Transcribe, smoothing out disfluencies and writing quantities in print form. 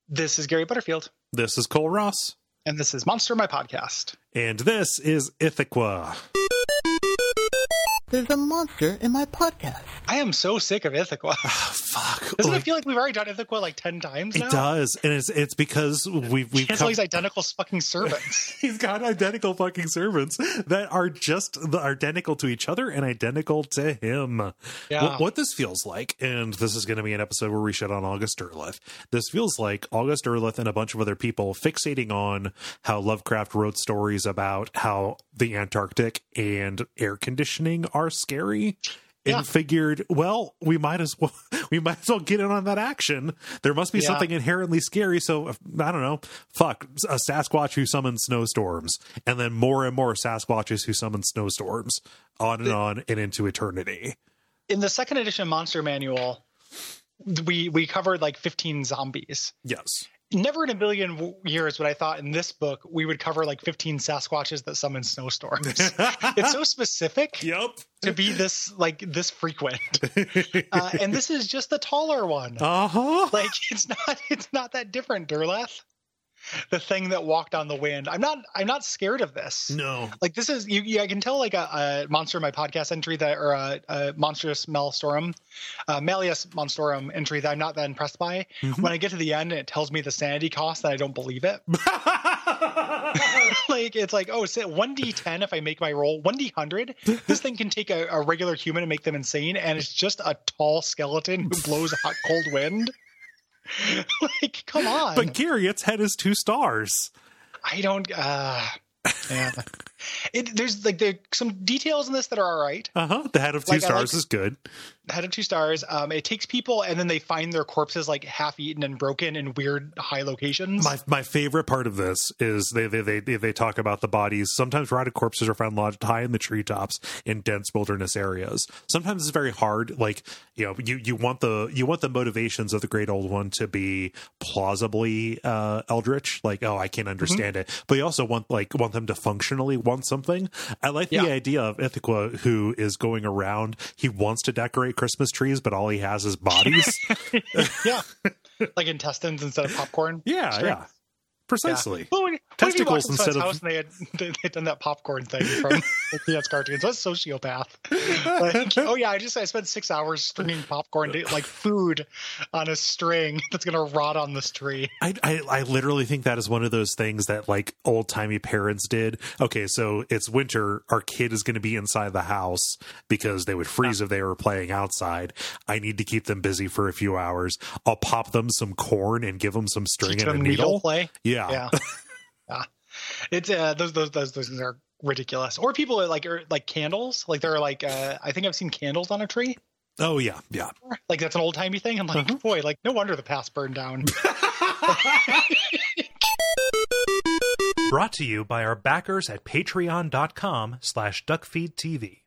This is Gary Butterfield. This is Cole Ross. And this is Monster, my podcast. And this is Ithaca. There's a monster in my podcast. I am so sick of Ithaca. Fuck. Doesn't it feel like we've already done Ithaca like 10 times now? It does. And it's because we've Chancellor's identical fucking servants. He's got identical fucking servants that are just identical to each other and identical to him. Yeah. What this feels like, and this is going to be an episode where we shit on August Derleth. This feels like August Derleth and a bunch of other people fixating on how Lovecraft wrote stories about how the Antarctic and air conditioning are scary. Yeah. And figured, well, we might as well get in on that action. There must be something inherently scary. So I don't know. Fuck, a Sasquatch who summons snowstorms, and then more and more Sasquatches who summon snowstorms, on and into eternity. In the second edition Monster Manual, we covered like 15 zombies. Yes. Never in a million years would I thought in this book we would cover like 15 Sasquatches that summon snowstorms. It's so specific. Yep. To be this frequent. And this is just the taller one. Uh-huh. Like it's not that different, Derleth. The thing that walked on the wind. I'm not scared of this. No. Like this is I can tell like a Monster in my podcast entry that, or a Monstrous Malstorum, Malleus Monstorum entry that I'm not that impressed by. Mm-hmm. When I get to the end and it tells me the sanity cost, that I don't believe it. Like it's like, oh, it's 1d10 if I make my roll, 1d100. This thing can take a regular human and make them insane, and it's just a tall skeleton who blows a hot cold wind. Like, come on. But Gary, its head is 2 stars. I don't yeah. There's some details in this that are all right. The head of 2 stars is good. The head of 2 stars. It takes people and then they find their corpses like half eaten and broken in weird high locations. My favorite part of this is they talk about the bodies. Sometimes rotted corpses are found lodged high in the treetops in dense wilderness areas. Sometimes it's very hard. Like, you want the motivations of the Great Old One to be plausibly eldritch. Like, oh, I can't understand it. But you also want them to functionally want something. I like the idea of Ithaca, who is going around. He wants to decorate Christmas trees, but all he has is bodies. Yeah. Like intestines instead of popcorn. Yeah. Precisely. Yeah. Well, testicles instead of house and they'd done that popcorn thing from Peanuts cartoons. What's sociopath? Like, oh yeah, I spent 6 hours stringing popcorn to, like food on a string that's gonna rot on this tree. I literally think that is one of those things that like old timey parents did. Okay, so it's winter. Our kid is going to be inside the house because they would freeze if they were playing outside. I need to keep them busy for a few hours. I'll pop them some corn and give them some string and a needle. Play. Yeah. It's those things are ridiculous. Or people are like candles. Like they're like I think I've seen candles on a tree. Oh yeah. Like that's an old timey thing. I'm like, boy, like no wonder the past burned down. Brought to you by our backers at patreon.com/duckfeedtv.